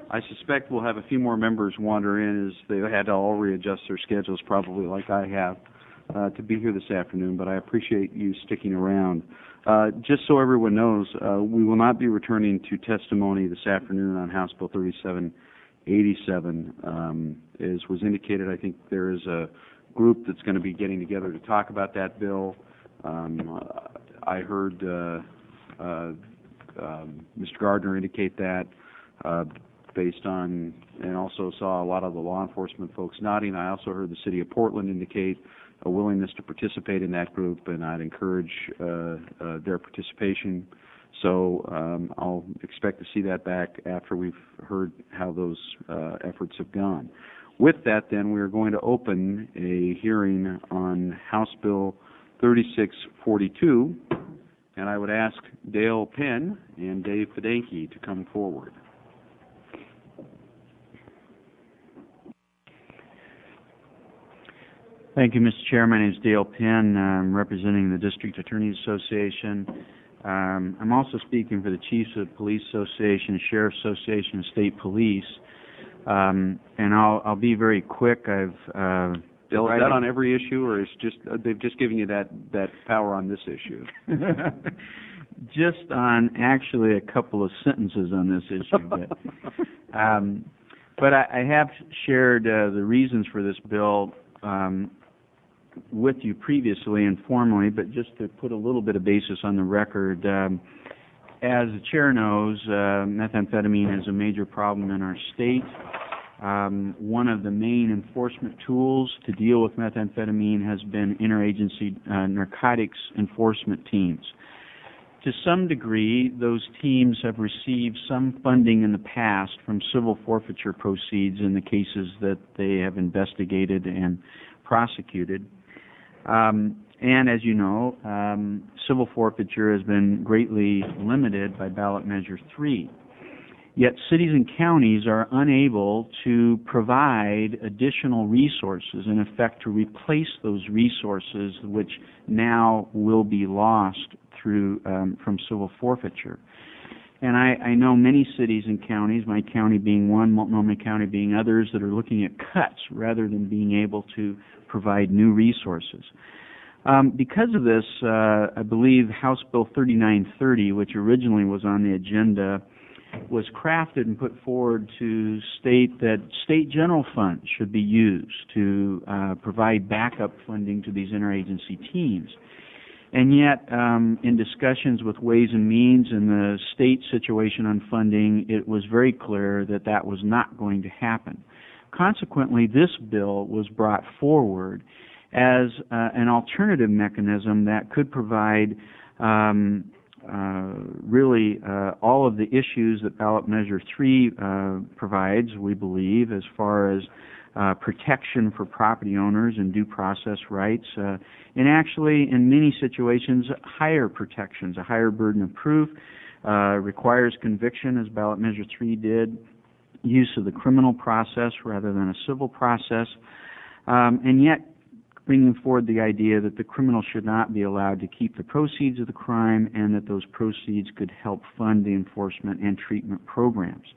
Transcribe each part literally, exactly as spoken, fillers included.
I suspect we'll have a few more members wander in as they had to all readjust their schedules, probably like I have, uh, to be here this afternoon, but I appreciate you sticking around. Uh, just so everyone knows, uh, we will not be returning to testimony this afternoon on House Bill thirty-seven eighty-seven. Um, as was indicated, I think there is a group that's going to be getting together to talk about that bill. Um, I heard uh, uh, um, Mister Gardner indicate that uh, based on, and also saw a lot of the law enforcement folks nodding. I also heard the City of Portland indicate a willingness to participate in that group, and I'd encourage uh, uh, their participation. So um, I'll expect to see that back after we've heard how those uh, efforts have gone. With that, then, we're going to open a hearing on House Bill thirty-six forty-two, and I would ask Dale Penn and Dave Fidanki to come forward. Thank you, Mister Chair. My name is Dale Penn. I'm representing the District Attorneys Association. Um, I'm also speaking for the Chiefs of Police Association, Sheriff's Association, and State Police. Um, and I'll, I'll be very quick. I've uh, Dale, is that on every issue, or is just uh, they've just given you that, that power on this issue? Just on actually a couple of sentences on this issue. But, um, but I, I have shared uh, the reasons for this bill um, with you previously and formally, but just to put a little bit of basis on the record, um, as the Chair knows, uh, methamphetamine is a major problem in our state. Um, one of the main enforcement tools to deal with methamphetamine has been interagency uh, narcotics enforcement teams. To some degree, those teams have received some funding in the past from civil forfeiture proceeds in the cases that they have investigated and prosecuted. Um, and as you know, um, civil forfeiture has been greatly limited by ballot measure three. Yet cities and counties are unable to provide additional resources, in effect, to replace those resources which now will be lost through um, from civil forfeiture. And I, I know many cities and counties, my county being one, Multnomah County being others, that are looking at cuts rather than being able to provide new resources. Um, because of this, uh, I believe House Bill thirty-nine thirty, which originally was on the agenda, was crafted and put forward to state that state general funds should be used to uh, provide backup funding to these interagency teams. And yet, um, in discussions with Ways and Means and the state situation on funding, it was very clear that that was not going to happen. Consequently, this bill was brought forward as uh, an alternative mechanism that could provide um, uh, really uh, all of the issues that ballot measure three uh, provides, we believe, as far as Uh, protection for property owners and due process rights, uh, and actually, in many situations, higher protections, a higher burden of proof, uh, requires conviction, as ballot measure three did, use of the criminal process rather than a civil process, um, and yet bringing forward the idea that the criminal should not be allowed to keep the proceeds of the crime and that those proceeds could help fund the enforcement and treatment programs.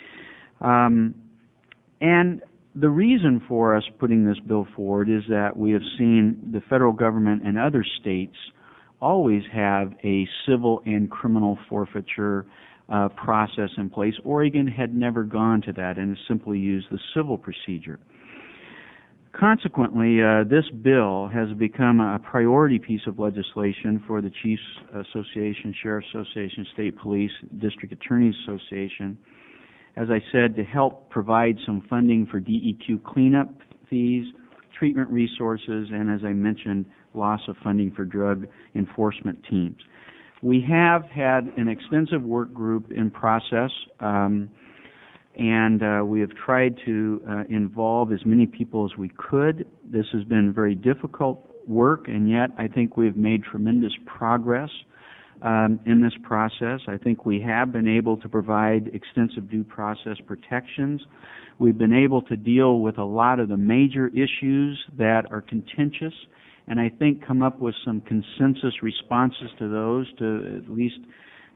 Um, and The reason for us putting this bill forward is that we have seen the federal government and other states always have a civil and criminal forfeiture uh, process in place. Oregon had never gone to that and simply used the civil procedure. Consequently, uh, this bill has become a priority piece of legislation for the Chiefs Association, Sheriff's Association, State Police, District Attorneys Association, as I said, to help provide some funding for D E Q cleanup fees, treatment resources, and as I mentioned, loss of funding for drug enforcement teams. We have had an extensive work group in process, um, and uh, we have tried to uh, involve as many people as we could. This has been very difficult work, and yet I think we've made tremendous progress Um, in this process. I think we have been able to provide extensive due process protections. We've been able to deal with a lot of the major issues that are contentious, and I think come up with some consensus responses to those to at least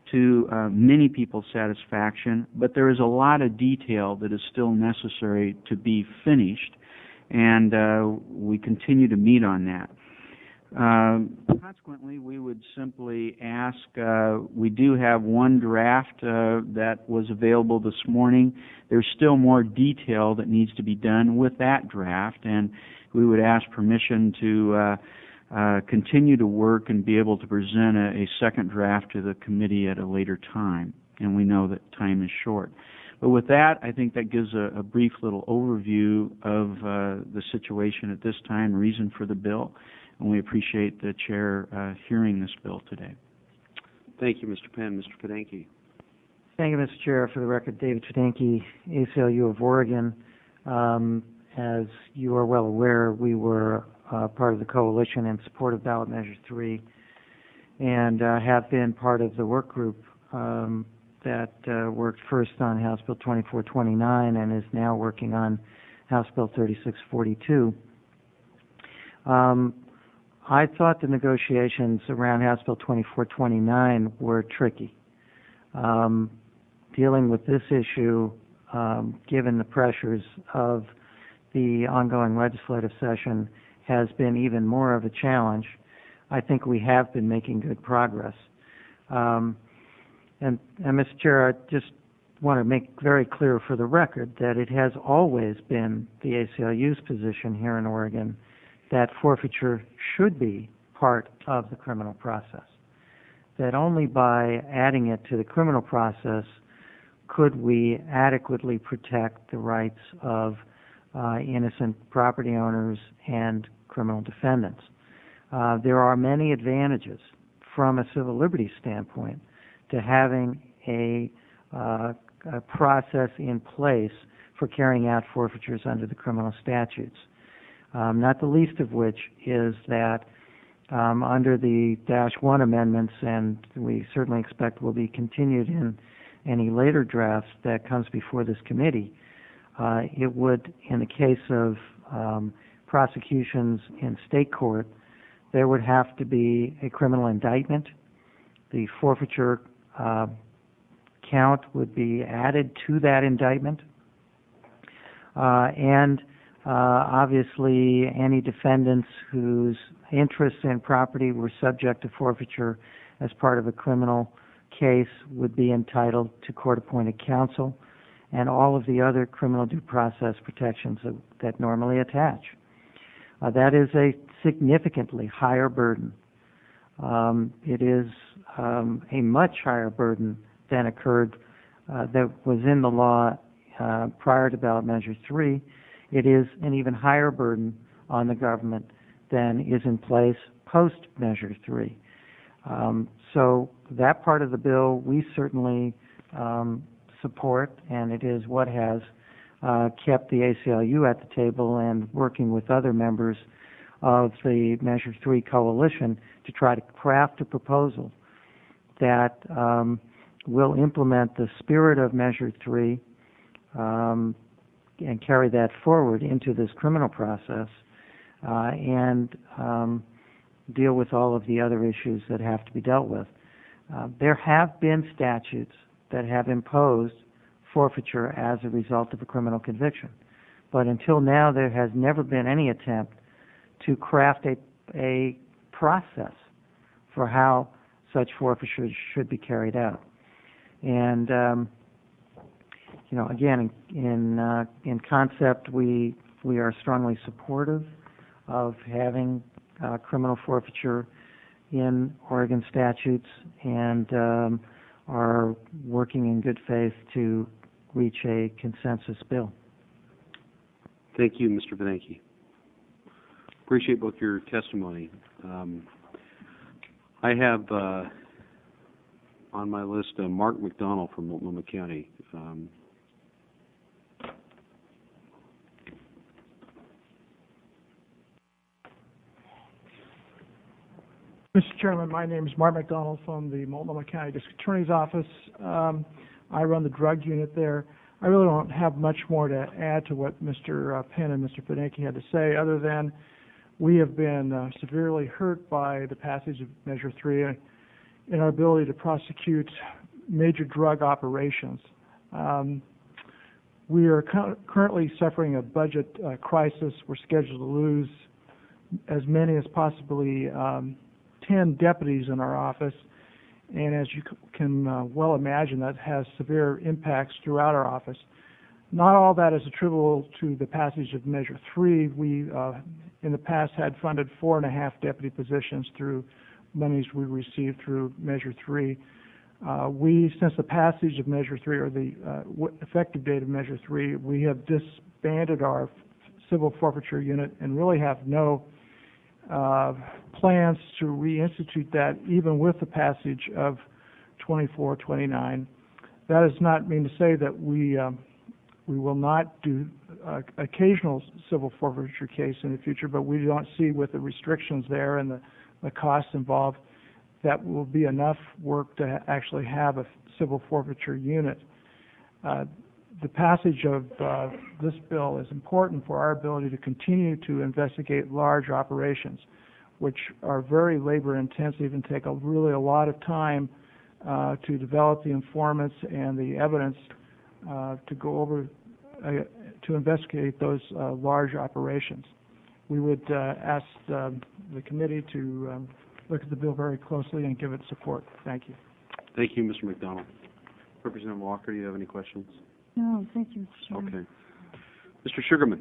to uh, many people's satisfaction, but there is a lot of detail that is still necessary to be finished, and uh, we continue to meet on that. Uh, consequently, we would simply ask, uh, we do have one draft uh, that was available this morning. There's still more detail that needs to be done with that draft, and we would ask permission to uh, uh, continue to work and be able to present a, a second draft to the committee at a later time, and we know that time is short. But with that, I think that gives a, a brief little overview of uh, the situation at this time, reason for the bill, and we appreciate the Chair uh, hearing this bill today. Thank you, Mister Penn. Mister Fidanki. Thank you, Mister Chair. For the record, David Fidanki, A C L U of Oregon. Um, as you are well aware, we were uh, part of the coalition in support of Ballot Measure three and uh, have been part of the work group um, that uh, worked first on House Bill twenty-four twenty-nine and is now working on House Bill thirty-six forty-two. Um, I thought the negotiations around House Bill twenty-four twenty-nine were tricky. Um, dealing with this issue, um, given the pressures of the ongoing legislative session, has been even more of a challenge. I think we have been making good progress. Um, and, and, Mister Chair, I just want to make very clear for the record that it has always been the A C L U's position here in Oregon that forfeiture should be part of the criminal process, that only by adding it to the criminal process could we adequately protect the rights of uh, innocent property owners and criminal defendants. Uh, there are many advantages from a civil liberties standpoint to having a, uh, a process in place for carrying out forfeitures under the criminal statutes, um, not the least of which is that um, under the Dash one amendments, and we certainly expect will be continued in any later drafts that comes before this committee, uh, it would, in the case of um, prosecutions in state court, there would have to be a criminal indictment. The forfeiture uh, count would be added to that indictment. Uh, and uh, obviously any defendants whose interests in property were subject to forfeiture as part of a criminal case would be entitled to court-appointed counsel and all of the other criminal due process protections that, that normally attach. Uh, that is a significantly higher burden. Um, it is um, a much higher burden than occurred, uh, that was in the law uh, prior to Ballot Measure three. It is an even higher burden on the government than is in place post Measure three. Um, so that part of the bill we certainly um, support, and it is what has uh, kept the A C L U at the table and working with other members of the Measure three coalition to try to craft a proposal that um, will implement the spirit of Measure three um, and carry that forward into this criminal process uh, and um, deal with all of the other issues that have to be dealt with. Uh, there have been statutes that have imposed forfeiture as a result of a criminal conviction, but until now there has never been any attempt to craft a, a process for how such forfeiture should be carried out. And um, you know, again, in in, uh, in concept, we we are strongly supportive of having uh, criminal forfeiture in Oregon statutes, and um, are working in good faith to reach a consensus bill. Thank you, Mister Fidanki. Appreciate both your testimony. Um, I have uh, on my list uh, Mark McDonald from Multnomah County. Um, Mister Chairman, my name is Mark McDonald from the Multnomah County District Attorney's Office. Um, I run the drug unit there. I really don't have much more to add to what Mister Uh, Penn and Mister Fidanki had to say, other than we have been uh, severely hurt by the passage of Measure three. in our ability to prosecute major drug operations. Um, we are cu currently suffering a budget uh, crisis. We're scheduled to lose as many as possibly um, ten deputies in our office, and as you can uh, well imagine, that has severe impacts throughout our office. Not all that is attributable to the passage of Measure three. We, uh, in the past, had funded four and a half deputy positions through monies we received through Measure three. Uh, we, since the passage of Measure three, or the uh, effective date of Measure three, we have disbanded our civil forfeiture unit and really have no uh, plans to reinstitute that, even with the passage of twenty-four twenty-nine. That does not mean to say that we um, we will not do uh, occasional civil forfeiture case in the future, but we don't see, with the restrictions there and the, the costs involved, that will be enough work to ha actually have a civil forfeiture unit. Uh, the passage of uh, this bill is important for our ability to continue to investigate large operations, which are very labor intensive and take a, really a lot of time uh, to develop the informants and the evidence uh, to go over, uh, to investigate those uh, large operations. We would uh, ask uh, the committee to um, look at the bill very closely and give it support. Thank you. Thank you, Mister McDonald. Representative Walker, do you have any questions? No, thank you, Mister Chairman. Okay. Mister Sugarman.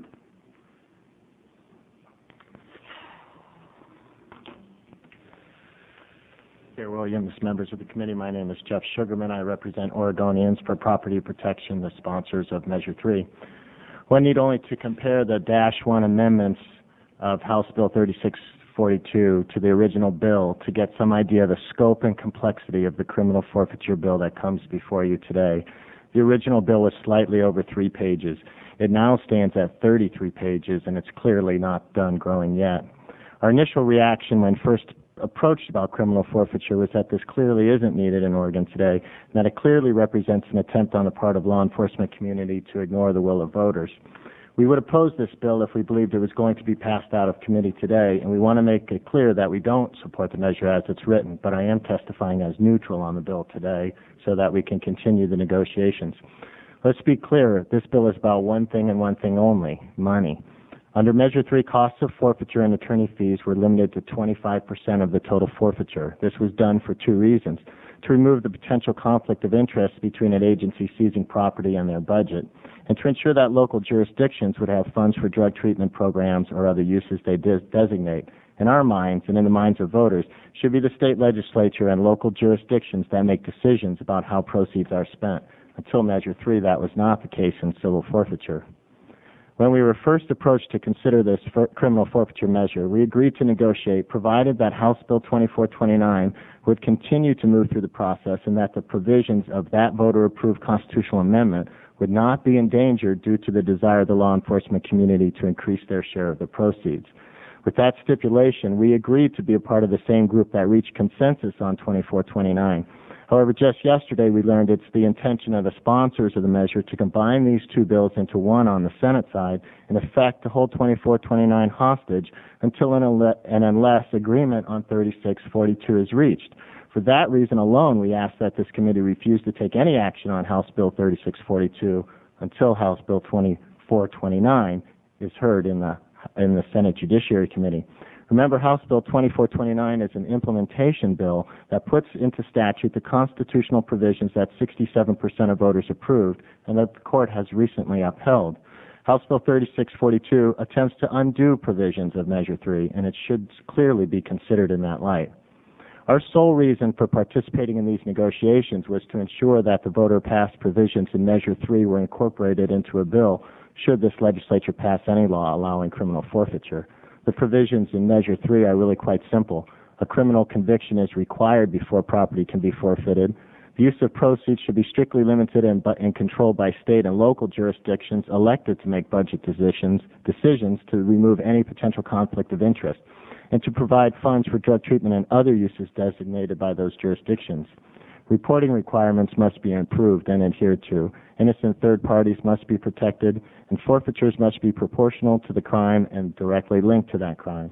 Chair Williams, members of the committee, my name is Jeff Sugarman. I represent Oregonians for Property Protection, the sponsors of Measure three. One need only to compare the Dash one amendments of House Bill thirty-six forty-two to the original bill to get some idea of the scope and complexity of the criminal forfeiture bill that comes before you today. The original bill was slightly over three pages. It now stands at thirty-three pages, and it's clearly not done growing yet. Our initial reaction when first approached about criminal forfeiture was that this clearly isn't needed in Oregon today, and that it clearly represents an attempt on the part of law enforcement community to ignore the will of voters. We would oppose this bill if we believed it was going to be passed out of committee today, and we want to make it clear that we don't support the measure as it's written, but I am testifying as neutral on the bill today so that we can continue the negotiations. Let's be clear, this bill is about one thing and one thing only, money. Under Measure three, costs of forfeiture and attorney fees were limited to twenty-five percent of the total forfeiture. This was done for two reasons: to remove the potential conflict of interest between an agency seizing property and their budget, and to ensure that local jurisdictions would have funds for drug treatment programs or other uses they de designate. In our minds, and in the minds of voters, should be the state legislature and local jurisdictions that make decisions about how proceeds are spent. Until Measure three, that was not the case in civil forfeiture. When we were first approached to consider this for criminal forfeiture measure, we agreed to negotiate, provided that House Bill twenty-four twenty-nine would continue to move through the process and that the provisions of that voter-approved constitutional amendment would not be endangered due to the desire of the law enforcement community to increase their share of the proceeds. With that stipulation, we agreed to be a part of the same group that reached consensus on twenty-four twenty-nine. However, just yesterday we learned it's the intention of the sponsors of the measure to combine these two bills into one on the Senate side, in effect to hold twenty-four twenty-nine hostage until and unless agreement on thirty-six forty-two is reached. For that reason alone, we ask that this committee refuse to take any action on House Bill thirty-six forty-two until House Bill twenty-four twenty-nine is heard in the in the Senate Judiciary Committee. Remember, House Bill twenty-four twenty-nine is an implementation bill that puts into statute the constitutional provisions that sixty-seven percent of voters approved and that the court has recently upheld. House Bill thirty-six forty-two attempts to undo provisions of Measure three, and it should clearly be considered in that light. Our sole reason for participating in these negotiations was to ensure that the voter-passed provisions in Measure three were incorporated into a bill should this legislature pass any law allowing criminal forfeiture. The provisions in Measure three are really quite simple. A criminal conviction is required before property can be forfeited. The use of proceeds should be strictly limited and, and controlled by state and local jurisdictions elected to make budget decisions, decisions to remove any potential conflict of interest, and to provide funds for drug treatment and other uses designated by those jurisdictions. Reporting requirements must be improved and adhered to. Innocent third parties must be protected, and forfeitures must be proportional to the crime and directly linked to that crime.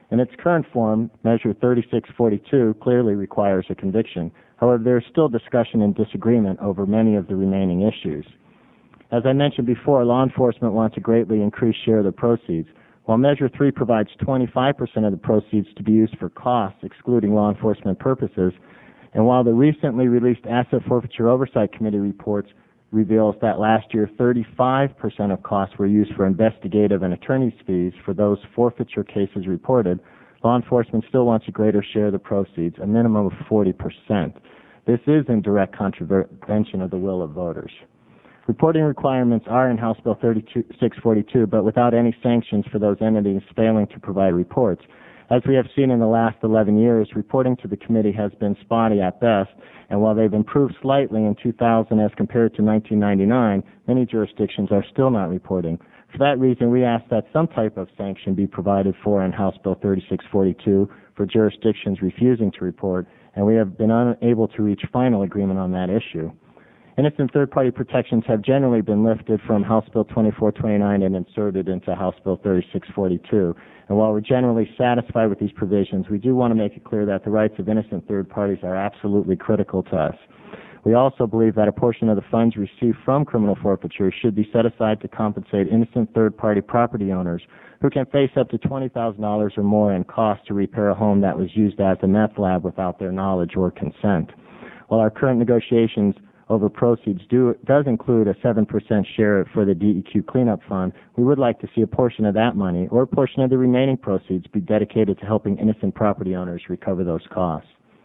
In its current form, Measure thirty-six forty-two clearly requires a conviction. However, there is still discussion and disagreement over many of the remaining issues. As I mentioned before, law enforcement wants a greatly increased share of the proceeds. While Measure three provides twenty-five percent of the proceeds to be used for costs, excluding law enforcement purposes, and while the recently released Asset Forfeiture Oversight Committee reports reveals that last year thirty-five percent of costs were used for investigative and attorney's fees for those forfeiture cases reported, law enforcement still wants a greater share of the proceeds, a minimum of forty percent. This is in direct contravention of the will of voters. Reporting requirements are in House Bill thirty-six forty-two, but without any sanctions for those entities failing to provide reports. As we have seen in the last eleven years, reporting to the committee has been spotty at best, and while they've improved slightly in two thousand as compared to nineteen ninety-nine, many jurisdictions are still not reporting. For that reason, we ask that some type of sanction be provided for in House Bill thirty-six forty-two for jurisdictions refusing to report, and we have been unable to reach final agreement on that issue. Innocent third-party protections have generally been lifted from House Bill twenty-four twenty-nine and inserted into House Bill thirty-six forty-two. And while we're generally satisfied with these provisions, we do want to make it clear that the rights of innocent third parties are absolutely critical to us. We also believe that a portion of the funds received from criminal forfeiture should be set aside to compensate innocent third-party property owners who can face up to twenty thousand dollars or more in costs to repair a home that was used as a meth lab without their knowledge or consent. While our current negotiations over proceeds do, does include a seven percent share for the D E Q cleanup fund, we would like to see a portion of that money or a portion of the remaining proceeds be dedicated to helping innocent property owners recover those costs.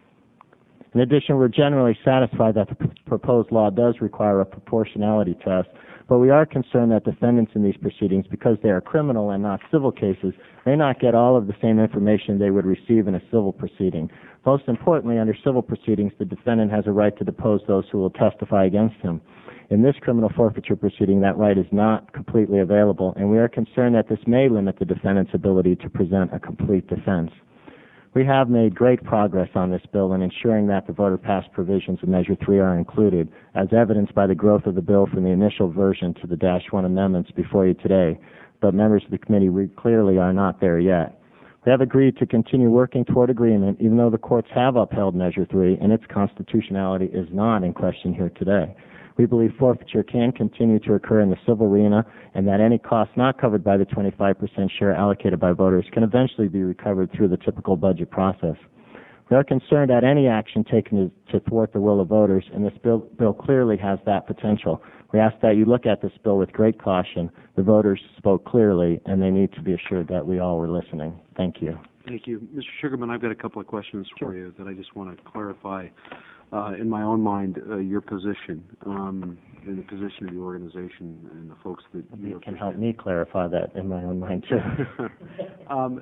In addition, we're generally satisfied that the p- proposed law does require a proportionality test, but we are concerned that defendants in these proceedings, because they are criminal and not civil cases, may not get all of the same information they would receive in a civil proceeding. Most importantly, under civil proceedings, the defendant has a right to depose those who will testify against him. In this criminal forfeiture proceeding, that right is not completely available, and we are concerned that this may limit the defendant's ability to present a complete defense. We have made great progress on this bill in ensuring that the voter-passed provisions of Measure three are included, as evidenced by the growth of the bill from the initial version to the Dash one amendments before you today, but members of the committee we clearly are not there yet. We have agreed to continue working toward agreement, even though the courts have upheld Measure three and its constitutionality is not in question here today. We believe forfeiture can continue to occur in the civil arena and that any costs not covered by the twenty-five percent share allocated by voters can eventually be recovered through the typical budget process. We are concerned that any action taken to thwart the will of voters, and this bill, bill clearly has that potential. We ask that you look at this bill with great caution. The voters spoke clearly, and they need to be assured that we all were listening. Thank you. Thank you. Mister Sugarman, I've got a couple of questions for you that I just want to clarify uh, in my own mind, uh, your position, um, and the position of the organization and the folks that you You can help me clarify that in my own mind, too. um,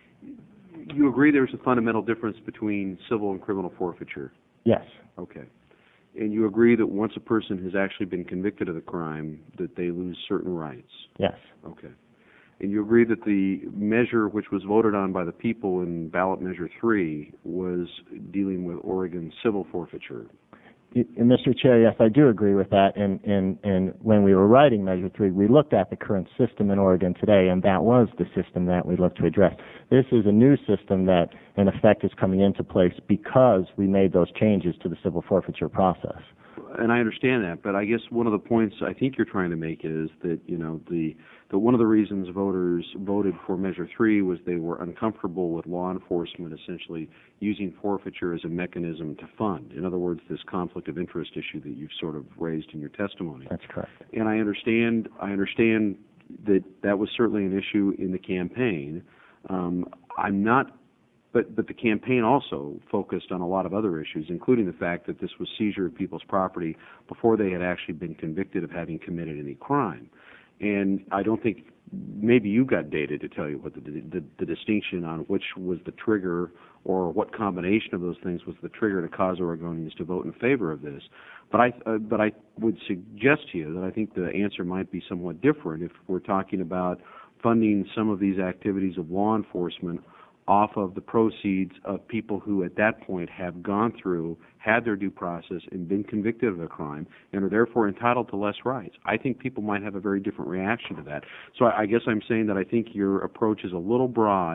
you agree there's a fundamental difference between civil and criminal forfeiture? Yes. Okay. And you agree that once a person has actually been convicted of the crime, that they lose certain rights? Yes. Okay. And you agree that the measure which was voted on by the people in ballot measure three was dealing with Oregon civil forfeiture? And Mister Chair, yes, I do agree with that. And, and, and when we were writing Measure three, we looked at the current system in Oregon today, and that was the system that we looked to address. This is a new system that, in effect, is coming into place because we made those changes to the civil forfeiture process. And I understand that, but I guess one of the points I think you're trying to make is that, you know, the, the one of the reasons voters voted for Measure three was they were uncomfortable with law enforcement essentially using forfeiture as a mechanism to fund. In other words, this conflict of interest issue that you've sort of raised in your testimony. That's correct. And I understand, I understand that that was certainly an issue in the campaign. Um, I'm not But, but the campaign also focused on a lot of other issues, including the fact that this was seizure of people's property before they had actually been convicted of having committed any crime. And I don't think, maybe you got data to tell you what the, the, the distinction on which was the trigger or what combination of those things was the trigger to cause Oregonians to vote in favor of this. But I, uh, but I would suggest to you that I think the answer might be somewhat different if we're talking about funding some of these activities of law enforcement off of the proceeds of people who at that point have gone through, had their due process, and been convicted of a crime, and are therefore entitled to less rights. I think people might have a very different reaction to that. So I, I guess I'm saying that I think your approach is a little broad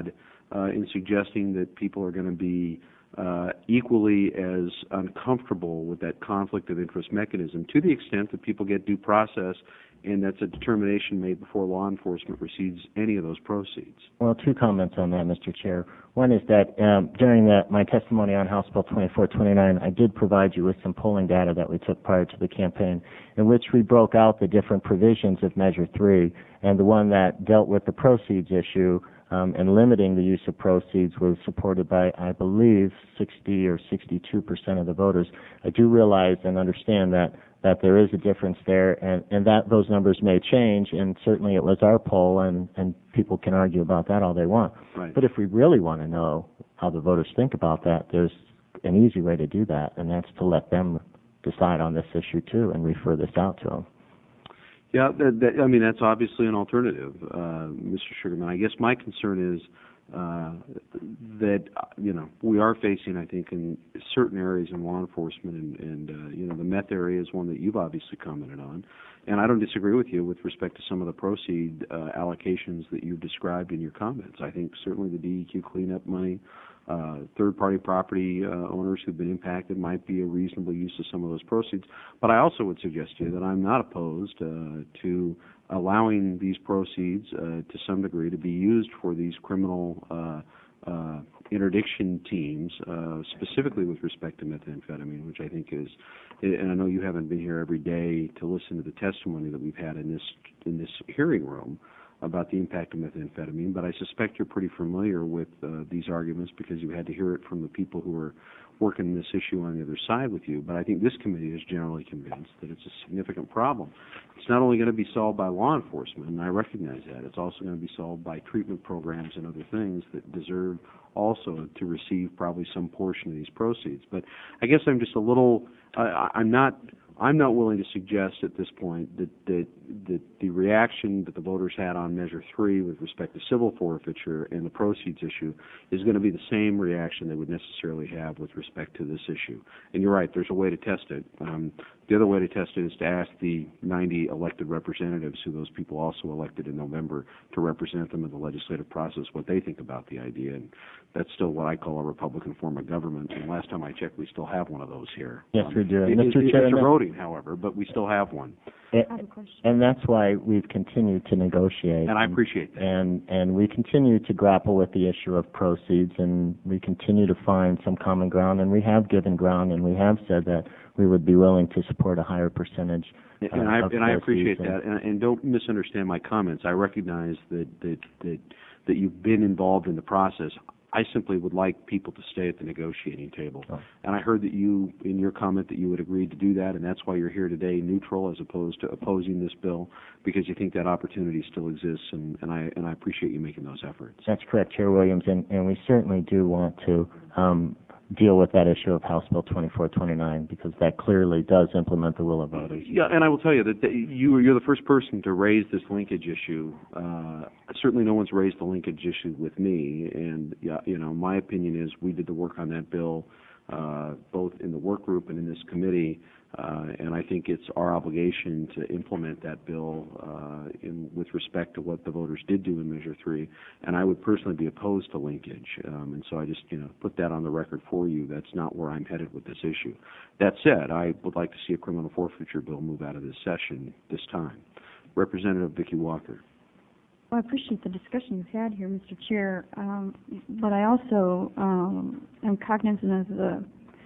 uh, in suggesting that people are going to be uh, equally as uncomfortable with that conflict of interest mechanism, to the extent that people get due process and that's a determination made before law enforcement receives any of those proceeds. Well, two comments on that, Mister Chair. One is that um, during the, my testimony on House Bill twenty-four twenty-nine, I did provide you with some polling data that we took prior to the campaign, in which we broke out the different provisions of Measure three, and the one that dealt with the proceeds issue um, and limiting the use of proceeds was supported by, I believe, sixty or sixty-two percent of the voters. I do realize and understand that that there is a difference there, and, and that those numbers may change, and certainly it was our poll, and, and people can argue about that all they want. Right. But if we really want to know how the voters think about that, there's an easy way to do that, and that's to let them decide on this issue too and refer this out to them. Yeah, that, that, I mean, that's obviously an alternative, uh, Mister Sugarman. I guess my concern is uh, that, you know, we are facing, I think, in certain areas in law enforcement, and, and uh, you know, the meth area is one that you've obviously commented on. And I don't disagree with you with respect to some of the proceed uh, allocations that you've described in your comments. I think certainly the D E Q cleanup money, uh, third-party property uh, owners who've been impacted might be a reasonable use of some of those proceeds. But I also would suggest to you that I'm not opposed uh, to allowing these proceeds uh, to some degree to be used for these criminal uh, uh, interdiction teams, uh, specifically with respect to methamphetamine, which I think is, and I know you haven't been here every day to listen to the testimony that we've had in this in this hearing room about the impact of methamphetamine, but I suspect you're pretty familiar with uh, these arguments because you had to hear it from the people who are working this issue on the other side with you. But I think this committee is generally convinced that it's a significant problem. It's not only going to be solved by law enforcement, and I recognize that, it's also going to be solved by treatment programs and other things that deserve also to receive probably some portion of these proceeds. But I guess I'm just a little, uh, I'm not I'm not willing to suggest at this point that, that, that the reaction that the voters had on Measure three with respect to civil forfeiture and the proceeds issue is going to be the same reaction they would necessarily have with respect to this issue. And you're right, there's a way to test it. Um, the other way to test it is to ask the ninety elected representatives, who those people also elected in November, to represent them in the legislative process, what they think about the idea. And that's still what I call a Republican form of government. And last time I checked, we still have one of those here. Yes, um, we do. It, Mister it, Chair, it's eroding, however, but we still have one. It, I have a question. and that's why we've continued to negotiate. And I appreciate that. And and we continue to grapple with the issue of proceeds, and we continue to find some common ground, and we have given ground, and we have said that we would be willing to support a higher percentage. And, uh, and I of and I appreciate proceeds. that, and, and don't misunderstand my comments. I recognize that that that that you've been involved in the process. I simply would like people to stay at the negotiating table. Oh. And I heard that you, in your comment, that you would agree to do that, and that's why you're here today, neutral as opposed to opposing this bill, because you think that opportunity still exists, and, and I and I appreciate you making those efforts. That's correct, Chair Williams, and, and we certainly do want to um, deal with that issue of House Bill twenty-four twenty-nine, because that clearly does implement the will of voters. Yeah, and I will tell you that the, you, you're the first person to raise this linkage issue. Uh, certainly no one's raised the linkage issue with me, and, yeah, you know, my opinion is we did the work on that bill uh, both in the work group and in this committee, uh, and I think it's our obligation to implement that bill uh, in, with respect to what the voters did do in Measure three, and I would personally be opposed to linkage, um, and so I just, you know, put that on the record for you. That's not where I'm headed with this issue. That said, I would like to see a criminal forfeiture bill move out of this session this time. Representative Vicki Walker. Well, I appreciate the discussion you've had here, Mister Chair, um, but I also um, am cognizant of the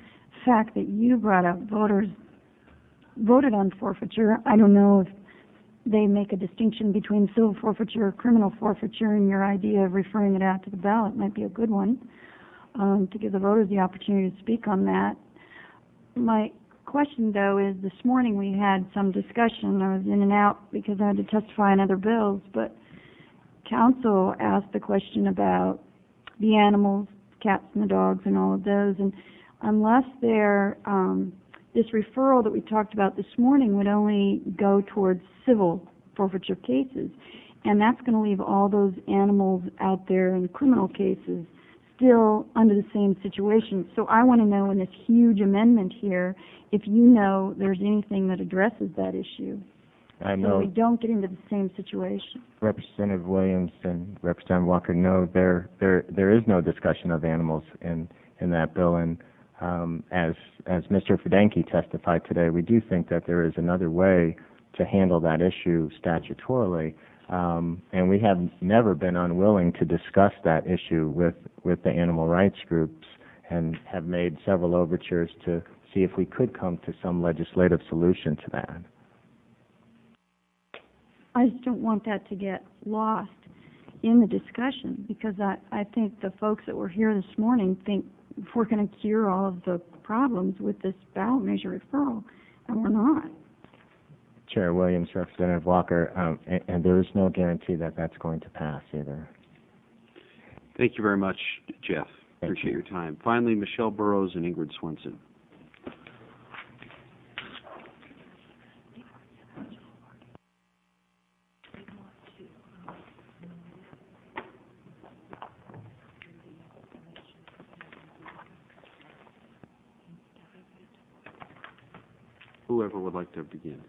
fact that you brought up voters voted on forfeiture. I don't know if they make a distinction between civil forfeiture or criminal forfeiture, and your idea of referring it out to the ballot might be a good one, um, to give the voters the opportunity to speak on that. My question, though, is this morning we had some discussion. I was in and out because I had to testify on other bills, but Council asked the question about the animals, cats and the dogs and all of those, and unless they're, um, this referral that we talked about this morning would only go towards civil forfeiture cases, and that's going to leave all those animals out there in criminal cases still under the same situation. So I want to know in this huge amendment here if you know there's anything that addresses that issue. I so know we don't get into the same situation. Representative Williams and Representative Walker know there there there is no discussion of animals in in that bill, and um, as as Mister Fidanki testified today, we do think that there is another way to handle that issue statutorily, um, and we have never been unwilling to discuss that issue with with the animal rights groups, and have made several overtures to see if we could come to some legislative solution to that. I just don't want that to get lost in the discussion, because I, I think the folks that were here this morning think we're going to cure all of the problems with this ballot measure referral, and we're not. Chair Williams, Representative Walker, um, and, and there is no guarantee that that's going to pass either. Thank you very much, Jeff. Thank Appreciate you. your time. Finally, Michelle Burrows and Ingrid Swenson. Whoever would like to begin.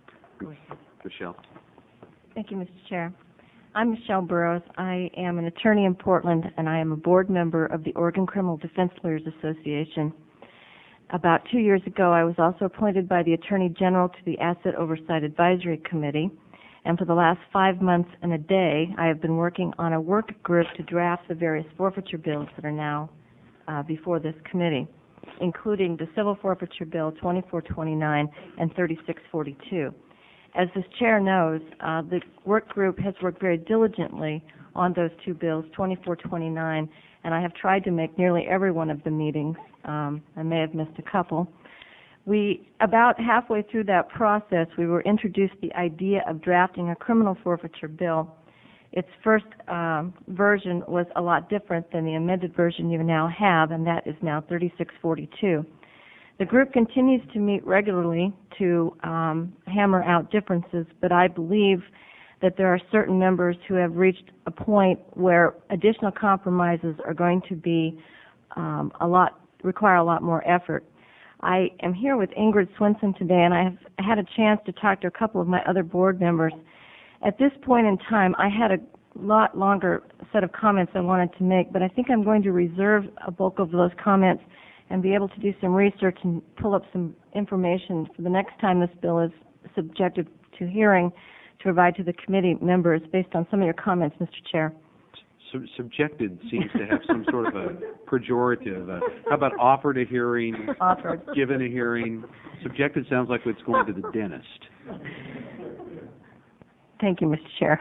Michelle. Thank you, Mister Chair. I'm Michelle Burrows. I am an attorney in Portland, and I am a board member of the Oregon Criminal Defense Lawyers Association. About two years ago, I was also appointed by the Attorney General to the Asset Oversight Advisory Committee, and for the last five months and a day, I have been working on a work group to draft the various forfeiture bills that are now uh, before this committee, including the Civil Forfeiture Bill twenty-four twenty-nine and thirty-six forty-two. As this chair knows, uh, the work group has worked very diligently on those two bills, twenty-four twenty-nine, and I have tried to make nearly every one of the meetings. Um, I may have missed a couple. We, about halfway through that process, we were introduced the idea of drafting a criminal forfeiture bill. Its first um, version was a lot different than the amended version you now have, and that is now thirty-six forty-two. The group continues to meet regularly to um, hammer out differences, but I believe that there are certain members who have reached a point where additional compromises are going to be um, a lot, require a lot more effort. I am here with Ingrid Swenson today, and I have had a chance to talk to a couple of my other board members. At this point in time, I had a lot longer set of comments I wanted to make, but I think I'm going to reserve a bulk of those comments and be able to do some research and pull up some information for the next time this bill is subjected to hearing to provide to the committee members based on some of your comments, Mister Chair. Sub- subjected seems to have some sort of a pejorative. Uh, how about offered a hearing? Offered. Given a hearing. Subjected sounds like it's going to the dentist. Thank you, Mister Chair.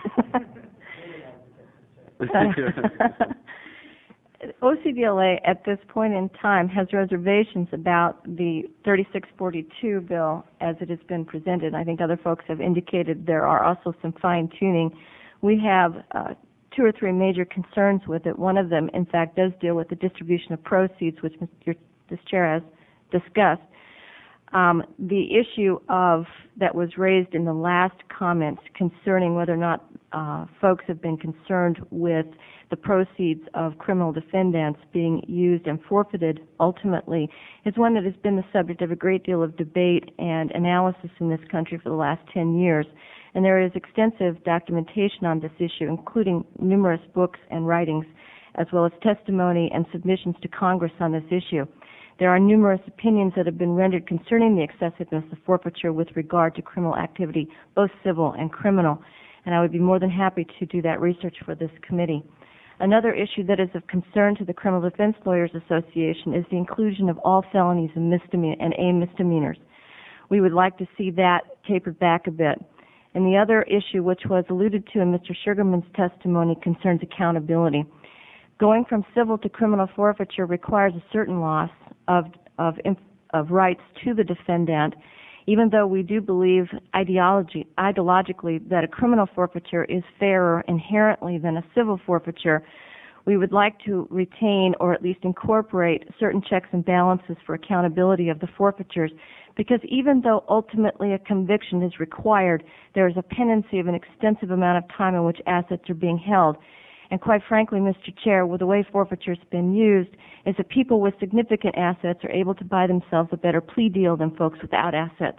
O C B L A at this point in time has reservations about the thirty-six forty-two bill as it has been presented. I think other folks have indicated there are also some fine-tuning. We have uh, two or three major concerns with it. One of them, in fact, does deal with the distribution of proceeds, which Mister this chair has discussed. Um, the issue of that was raised in the last comments concerning whether or not uh, folks have been concerned with the proceeds of criminal defendants being used and forfeited ultimately is one that has been the subject of a great deal of debate and analysis in this country for the last ten years. And there is extensive documentation on this issue, including numerous books and writings, as well as testimony and submissions to Congress on this issue. There are numerous opinions that have been rendered concerning the excessiveness of forfeiture with regard to criminal activity, both civil and criminal, and I would be more than happy to do that research for this committee. Another issue that is of concern to the Criminal Defense Lawyers Association is the inclusion of all felonies and misdemeanor and A misdemeanors. We would like to see that tapered back a bit. And the other issue, which was alluded to in Mister Sugarman's testimony, concerns accountability. Going from civil to criminal forfeiture requires a certain loss of, of, of rights to the defendant, even though we do believe ideology, ideologically that a criminal forfeiture is fairer inherently than a civil forfeiture. We would like to retain or at least incorporate certain checks and balances for accountability of the forfeitures, because even though ultimately a conviction is required, there is a pendency of an extensive amount of time in which assets are being held. And quite frankly, Mister Chair, with the way forfeiture has been used, is that people with significant assets are able to buy themselves a better plea deal than folks without assets.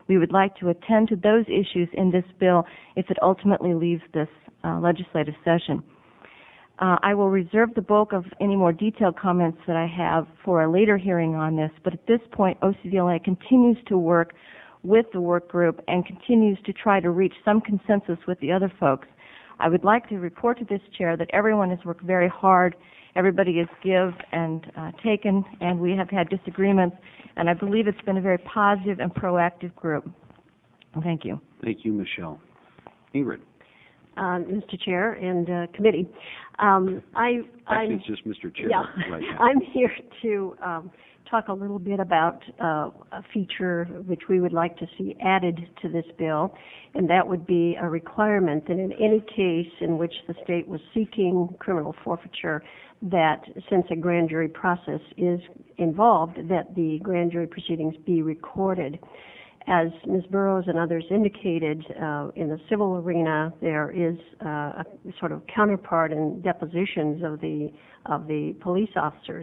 We would like to attend to those issues in this bill if it ultimately leaves this uh, legislative session. Uh, I will reserve the bulk of any more detailed comments that I have for a later hearing on this, but at this point, O C D L A continues to work with the work group and continues to try to reach some consensus with the other folks. I would like to report to this chair that everyone has worked very hard. Everybody has give and uh, taken, and we have had disagreements, and I believe it's been a very positive and proactive group. Thank you. Thank you, Michelle. Ingrid. Uh, Mister Chair and uh, committee, um, I, Actually, I'm, it's just Mister Chair yeah, right now. I'm here to um, talk a little bit about uh, a feature which we would like to see added to this bill, and that would be a requirement that in any case in which the state was seeking criminal forfeiture, that since a grand jury process is involved, that the grand jury proceedings be recorded. As Miz Burrows and others indicated, uh, in the civil arena, there is uh, a sort of counterpart in depositions of the of the police officers.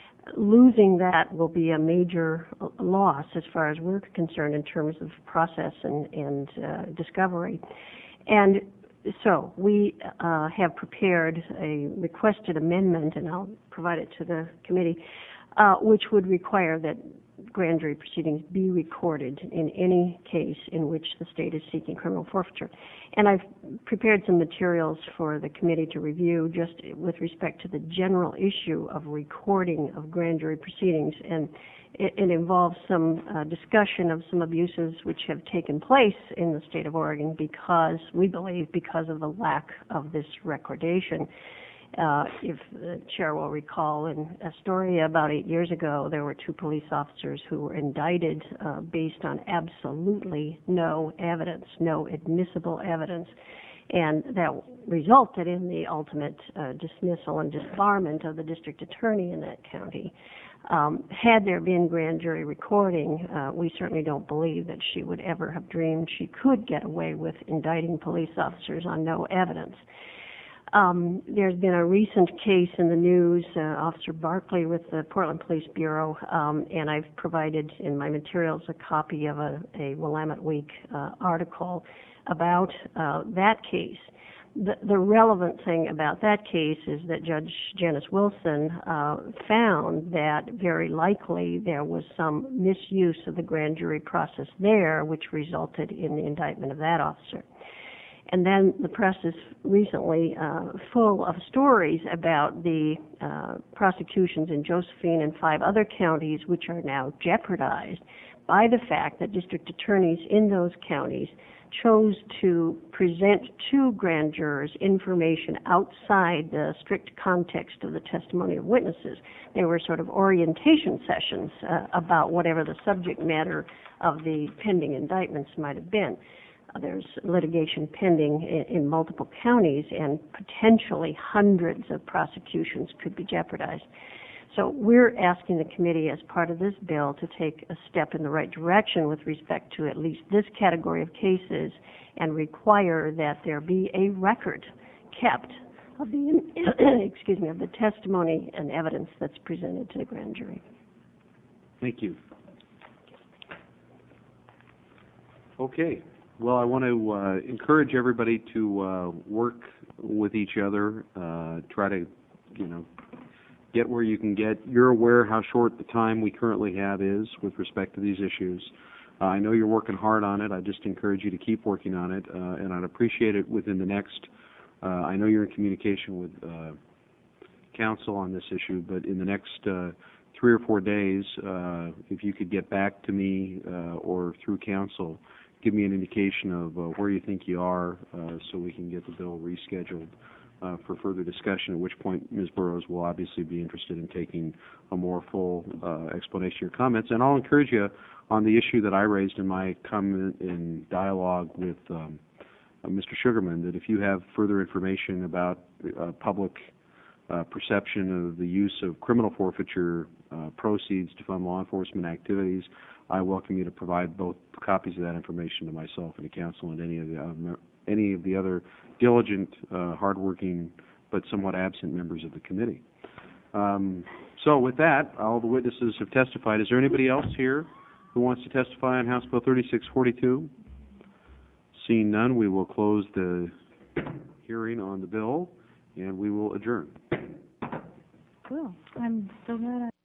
Losing that will be a major loss as far as we're concerned in terms of process and, and uh, discovery. And so we uh, have prepared a requested amendment, and I'll provide it to the committee, uh, which would require that grand jury proceedings be recorded in any case in which the state is seeking criminal forfeiture. And I've prepared some materials for the committee to review just with respect to the general issue of recording of grand jury proceedings. And it, it involves some uh, discussion of some abuses which have taken place in the state of Oregon because, we believe, because of the lack of this recordation. Uh, if the chair will recall, in Astoria about eight years ago, there were two police officers who were indicted uh, based on absolutely no evidence, no admissible evidence, and that resulted in the ultimate uh, dismissal and disbarment of the district attorney in that county. Um, had there been grand jury recording, uh, we certainly don't believe that she would ever have dreamed she could get away with indicting police officers on no evidence. Um, there's been a recent case in the news, uh, Officer Barkley with the Portland Police Bureau, um, and I've provided in my materials a copy of a, a Willamette Week uh, article about uh, that case. The, the relevant thing about that case is that Judge Janice Wilson uh, found that very likely there was some misuse of the grand jury process there, which resulted in the indictment of that officer. And then the press is recently uh, full of stories about the uh, prosecutions in Josephine and five other counties, which are now jeopardized by the fact that district attorneys in those counties chose to present to grand jurors information outside the strict context of the testimony of witnesses. They were sort of orientation sessions uh, about whatever the subject matter of the pending indictments might have been. There's litigation pending in, in multiple counties, and potentially hundreds of prosecutions could be jeopardized. So we're asking the committee, as part of this bill, to take a step in the right direction with respect to at least this category of cases and require that there be a record kept of the excuse me of the testimony and evidence that's presented to the grand jury. Thank you. Okay. Well, I want to uh, encourage everybody to uh, work with each other, uh, try to, you know, get where you can get. You're aware how short the time we currently have is with respect to these issues. Uh, I know you're working hard on it. I just encourage you to keep working on it, uh, and I'd appreciate it within the next, uh, I know you're in communication with uh, council on this issue, but in the next uh, three or four days, uh, if you could get back to me uh, or through council, give me an indication of uh, where you think you are uh, so we can get the bill rescheduled uh, for further discussion, at which point Miz Burrows will obviously be interested in taking a more full uh, explanation of your comments. And I'll encourage you on the issue that I raised in my comment in dialogue with um, uh, Mister Sugarman, that if you have further information about uh, public uh, perception of the use of criminal forfeiture uh, proceeds to fund law enforcement activities, I welcome you to provide both copies of that information to myself and the council and any of the um, any of the other diligent, uh, hardworking, but somewhat absent members of the committee. Um, so with that, all the witnesses have testified. Is there anybody else here who wants to testify on House Bill thirty-six forty-two? Seeing none, we will close the hearing on the bill, and we will adjourn. Cool. I'm so glad I